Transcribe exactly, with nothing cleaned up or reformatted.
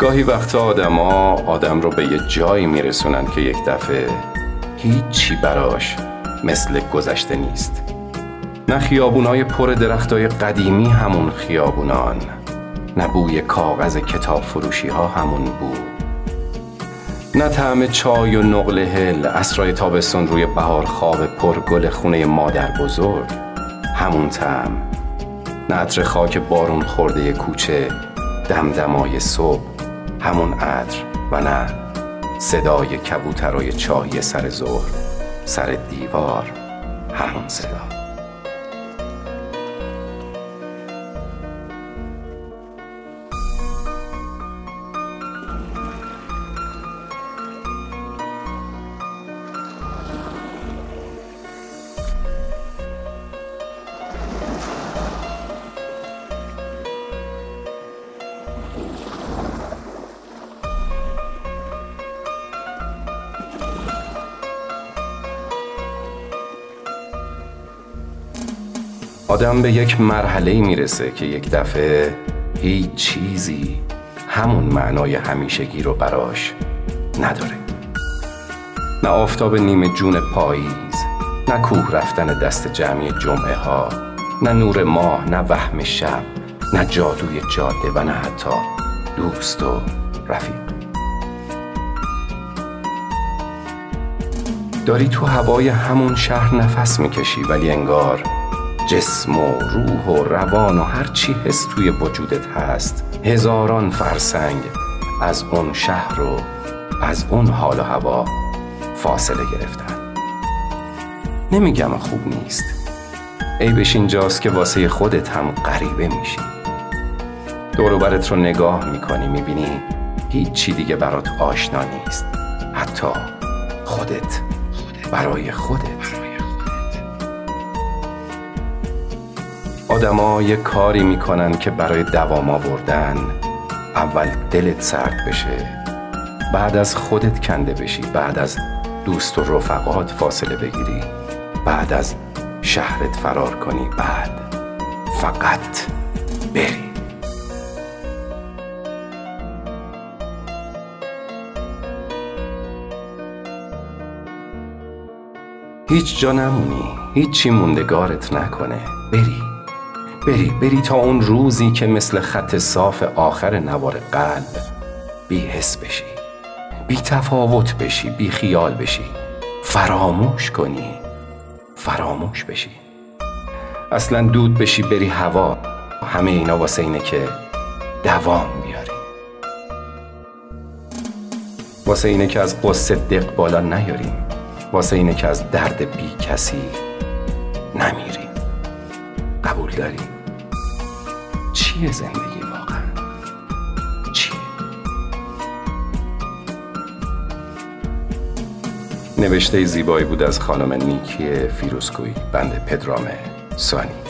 گاهی وقتا آدما آدم رو به یه جایی میرسونن که یک دفعه هیچی براش مثل گذشته نیست. نه خیابونای پر درختای قدیمی همون خیابونان، نه بوی کاغذ کتاب فروشی ها همون بو، نه طعم چای و نقل هل عصرای تابستون روی بهار خواب پرگل خونه مادر بزرگ همون طعم، نه عطر خاک بارون خورده کوچه دمدمای صبح همون عطر، و نه صدای کبوترای چاهی سر ظهر سر دیوار همون صدا. آدم به یک مرحله‌ای میرسه که یک دفعه هیچ چیزی همون معنای همیشگی رو براش نداره. نه آفتاب نیمه جون پاییز، نه کوه رفتن دست جمعی جمعه ها، نه نور ماه، نه وهم شب، نه جادوی جاده و نه حتی دوست و رفیق. داری تو هوای همون شهر نفس میکشی، ولی انگار جسم و روح و روان و هر چی حس توی وجودت هست هزاران فرسنگ از اون شهر و از اون حال و هوا فاصله گرفتن. نمیگم خوب نیست، عیبش اینجاست که واسه خودت هم غریبه میشی. دور و برت رو نگاه میکنی، میبینی هیچ چی دیگه برات آشنا نیست، حتی خودت برای خودت. آدما یه کاری میکنن که برای دوام آوردن اول دلت سرد بشه، بعد از خودت کنده بشی، بعد از دوست و رفقات فاصله بگیری، بعد از شهرت فرار کنی، بعد فقط بری. هیچ جا نمونی، هیچی موندگارت نکنه، بری بری بری تا اون روزی که مثل خط صاف آخر نوار قلب بی حس بشی، بی تفاوت بشی، بی خیال بشی، فراموش کنی، فراموش بشی، اصلا دود بشی، بری هوا. همه اینا واسه اینه که دوام بیاری، واسه اینه که از قصه دق بالا نیاریم، واسه اینه که از درد بی کسی نمیریم. قبول داری؟ چیه زندگی واقعا؟ چیه؟ نوشته زیبایی بود از خانم نیکی فیروزکویی، بنده پدرام سانی.